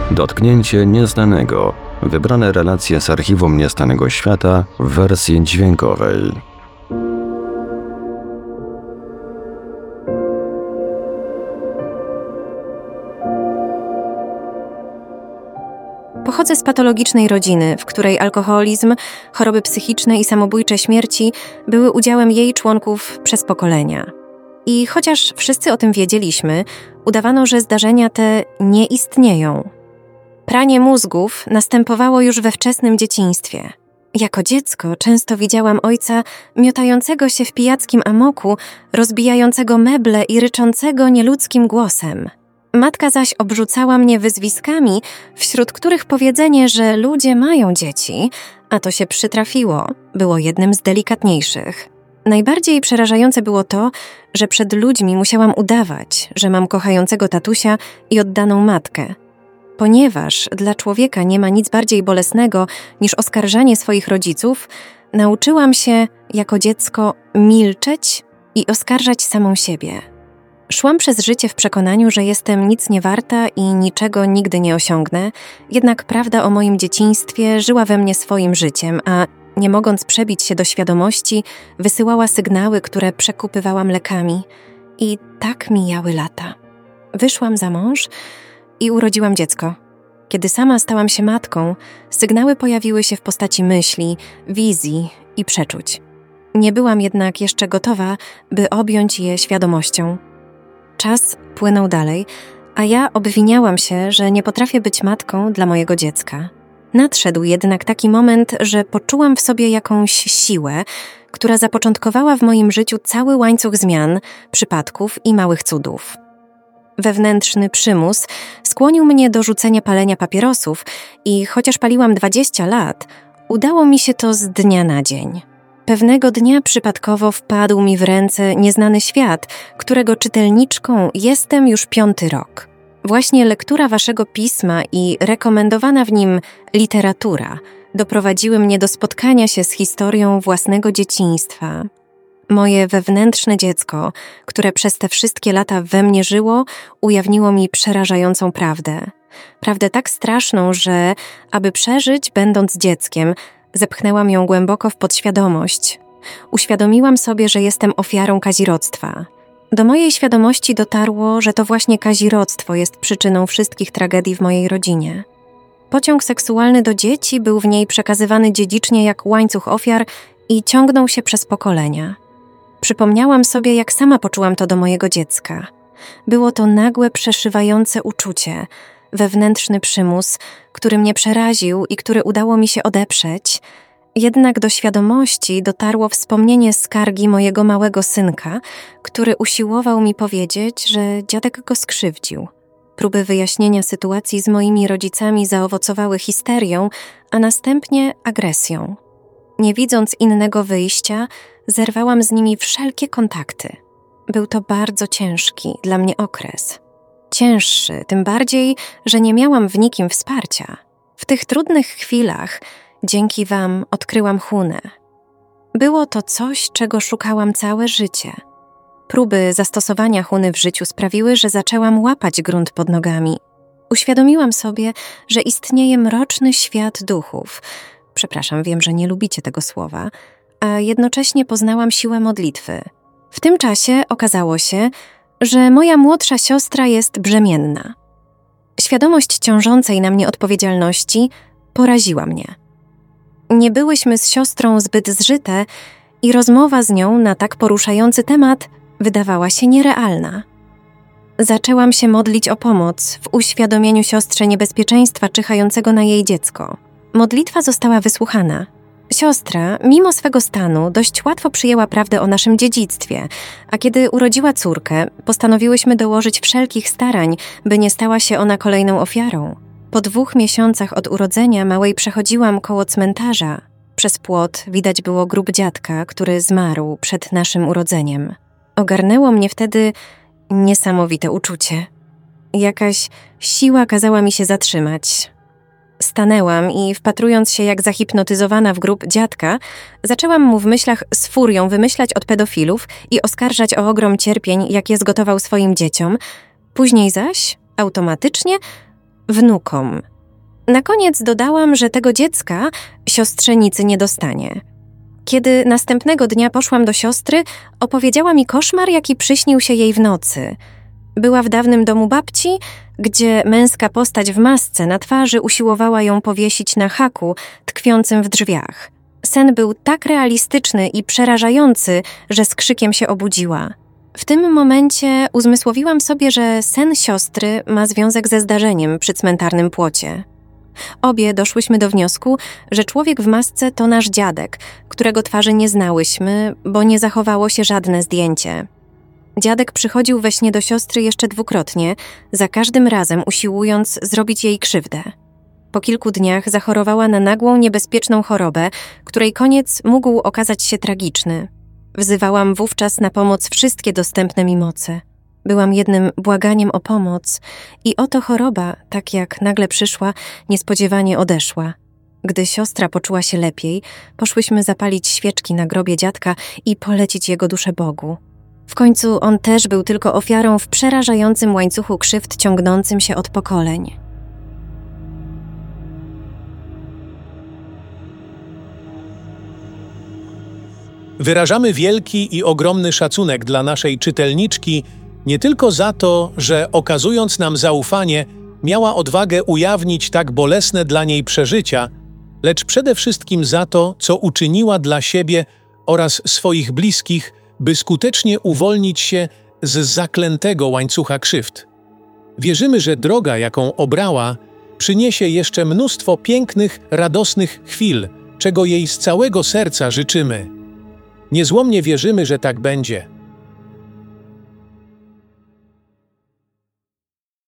Dotknięcie nieznanego. Wybrane relacje z archiwum Niestanego Świata w wersji dźwiękowej. Pochodzę z patologicznej rodziny, w której alkoholizm, choroby psychiczne i samobójcze śmierci były udziałem jej członków przez pokolenia. I chociaż wszyscy o tym wiedzieliśmy, udawano, że zdarzenia te nie istnieją. Pranie mózgów następowało już we wczesnym dzieciństwie. Jako dziecko często widziałam ojca miotającego się w pijackim amoku, rozbijającego meble i ryczącego nieludzkim głosem. Matka zaś obrzucała mnie wyzwiskami, wśród których powiedzenie, że ludzie mają dzieci, a to się przytrafiło, było jednym z delikatniejszych. Najbardziej przerażające było to, że przed ludźmi musiałam udawać, że mam kochającego tatusia i oddaną matkę. Ponieważ dla człowieka nie ma nic bardziej bolesnego niż oskarżanie swoich rodziców, nauczyłam się jako dziecko milczeć i oskarżać samą siebie. Szłam przez życie w przekonaniu, że jestem nic nie warta i niczego nigdy nie osiągnę, jednak prawda o moim dzieciństwie żyła we mnie swoim życiem, a nie mogąc przebić się do świadomości, wysyłała sygnały, które przekupywałam lekami. I tak mijały lata. Wyszłam za mąż i urodziłam dziecko. Kiedy sama stałam się matką, sygnały pojawiły się w postaci myśli, wizji i przeczuć. Nie byłam jednak jeszcze gotowa, by objąć je świadomością. Czas płynął dalej, a ja obwiniałam się, że nie potrafię być matką dla mojego dziecka. Nadszedł jednak taki moment, że poczułam w sobie jakąś siłę, która zapoczątkowała w moim życiu cały łańcuch zmian, przypadków i małych cudów. Wewnętrzny przymus skłonił mnie do rzucenia palenia papierosów i chociaż paliłam 20 lat, udało mi się to z dnia na dzień. Pewnego dnia przypadkowo wpadł mi w ręce Nieznany Świat, którego czytelniczką jestem już 5. rok. Właśnie lektura waszego pisma i rekomendowana w nim literatura doprowadziły mnie do spotkania się z historią własnego dzieciństwa. Moje wewnętrzne dziecko, które przez te wszystkie lata we mnie żyło, ujawniło mi przerażającą prawdę. Prawdę tak straszną, że aby przeżyć, będąc dzieckiem, zepchnęłam ją głęboko w podświadomość. Uświadomiłam sobie, że jestem ofiarą kazirodztwa. Do mojej świadomości dotarło, że to właśnie kazirodztwo jest przyczyną wszystkich tragedii w mojej rodzinie. Pociąg seksualny do dzieci był w niej przekazywany dziedzicznie jak łańcuch ofiar i ciągnął się przez pokolenia. Przypomniałam sobie, jak sama poczułam to do mojego dziecka. Było to nagłe, przeszywające uczucie, wewnętrzny przymus, który mnie przeraził i który udało mi się odeprzeć. Jednak do świadomości dotarło wspomnienie skargi mojego małego synka, który usiłował mi powiedzieć, że dziadek go skrzywdził. Próby wyjaśnienia sytuacji z moimi rodzicami zaowocowały histerią, a następnie agresją. Nie widząc innego wyjścia, zerwałam z nimi wszelkie kontakty. Był to bardzo ciężki dla mnie okres. Cięższy, tym bardziej, że nie miałam w nikim wsparcia. W tych trudnych chwilach, dzięki wam, odkryłam Hunę. Było to coś, czego szukałam całe życie. Próby zastosowania Huny w życiu sprawiły, że zaczęłam łapać grunt pod nogami. Uświadomiłam sobie, że istnieje mroczny świat duchów. Przepraszam, wiem, że nie lubicie tego słowa, a jednocześnie poznałam siłę modlitwy. W tym czasie okazało się, że moja młodsza siostra jest brzemienna. Świadomość ciążącej na mnie odpowiedzialności poraziła mnie. Nie byłyśmy z siostrą zbyt zżyte i rozmowa z nią na tak poruszający temat wydawała się nierealna. Zaczęłam się modlić o pomoc w uświadomieniu siostrze niebezpieczeństwa czyhającego na jej dziecko. Modlitwa została wysłuchana. Siostra, mimo swego stanu, dość łatwo przyjęła prawdę o naszym dziedzictwie, a kiedy urodziła córkę, postanowiłyśmy dołożyć wszelkich starań, by nie stała się ona kolejną ofiarą. Po 2 miesiącach od urodzenia małej przechodziłam koło cmentarza. Przez płot widać było grób dziadka, który zmarł przed naszym urodzeniem. Ogarnęło mnie wtedy niesamowite uczucie. Jakaś siła kazała mi się zatrzymać. Stanęłam i wpatrując się jak zahipnotyzowana w grób dziadka, zaczęłam mu w myślach z furią wymyślać od pedofilów i oskarżać o ogrom cierpień, jakie zgotował swoim dzieciom. Później zaś, automatycznie, wnukom. Na koniec dodałam, że tego dziecka siostrzenicy nie dostanie. Kiedy następnego dnia poszłam do siostry, opowiedziała mi koszmar, jaki przyśnił się jej w nocy. Była w dawnym domu babci, gdzie męska postać w masce na twarzy usiłowała ją powiesić na haku tkwiącym w drzwiach. Sen był tak realistyczny i przerażający, że z krzykiem się obudziła. W tym momencie uzmysłowiłam sobie, że sen siostry ma związek ze zdarzeniem przy cmentarnym płocie. Obie doszłyśmy do wniosku, że człowiek w masce to nasz dziadek, którego twarzy nie znałyśmy, bo nie zachowało się żadne zdjęcie. Dziadek przychodził we śnie do siostry jeszcze dwukrotnie, za każdym razem usiłując zrobić jej krzywdę. Po kilku dniach zachorowała na nagłą, niebezpieczną chorobę, której koniec mógł okazać się tragiczny. Wzywałam wówczas na pomoc wszystkie dostępne mi moce. Byłam jednym błaganiem o pomoc i oto choroba, tak jak nagle przyszła, niespodziewanie odeszła. Gdy siostra poczuła się lepiej, poszłyśmy zapalić świeczki na grobie dziadka i polecić jego duszę Bogu. W końcu on też był tylko ofiarą w przerażającym łańcuchu krzywd ciągnącym się od pokoleń. Wyrażamy wielki i ogromny szacunek dla naszej czytelniczki nie tylko za to, że okazując nam zaufanie, miała odwagę ujawnić tak bolesne dla niej przeżycia, lecz przede wszystkim za to, co uczyniła dla siebie oraz swoich bliskich, by skutecznie uwolnić się z zaklętego łańcucha krzywd. Wierzymy, że droga, jaką obrała, przyniesie jeszcze mnóstwo pięknych, radosnych chwil, czego jej z całego serca życzymy. Niezłomnie wierzymy, że tak będzie.